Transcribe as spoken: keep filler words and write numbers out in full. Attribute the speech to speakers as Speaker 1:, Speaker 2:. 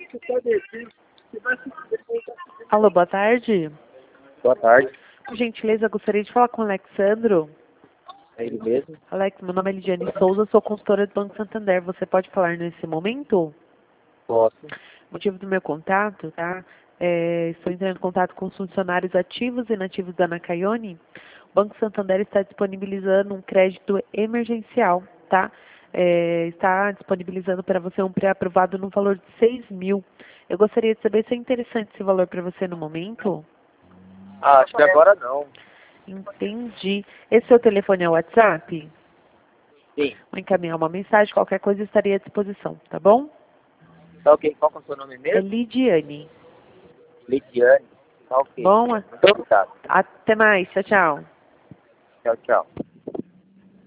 Speaker 1: Alô, boa tarde.
Speaker 2: Boa tarde,
Speaker 1: Por gentileza, gostaria de falar com o Alexandro.
Speaker 2: é ele mesmo?
Speaker 1: Alex, meu nome é Lidiane Souza, sou consultora do Banco Santander. Você pode falar nesse momento?
Speaker 2: Posso.
Speaker 1: O motivo do meu contato, tá? É, estou entrando em contato com os funcionários ativos e inativos da Nakayone. O Banco Santander está disponibilizando um crédito emergencial, tá? É, está disponibilizando para você um pré-aprovado no valor de seis mil. Eu gostaria de saber se é interessante esse valor para você no momento.
Speaker 2: Ah, acho que agora não.
Speaker 1: Entendi. Esse seu telefone é o WhatsApp?
Speaker 2: Sim.
Speaker 1: Vou encaminhar uma mensagem, qualquer coisa estaria à disposição, tá bom?
Speaker 2: Tá ok. Qual que é o seu nome
Speaker 1: É
Speaker 2: mesmo?
Speaker 1: Lidiane.
Speaker 2: Lidiane. Tá ok.
Speaker 1: Bom,
Speaker 2: Muito obrigado.
Speaker 1: até mais. Tchau, tchau.
Speaker 2: Tchau, tchau.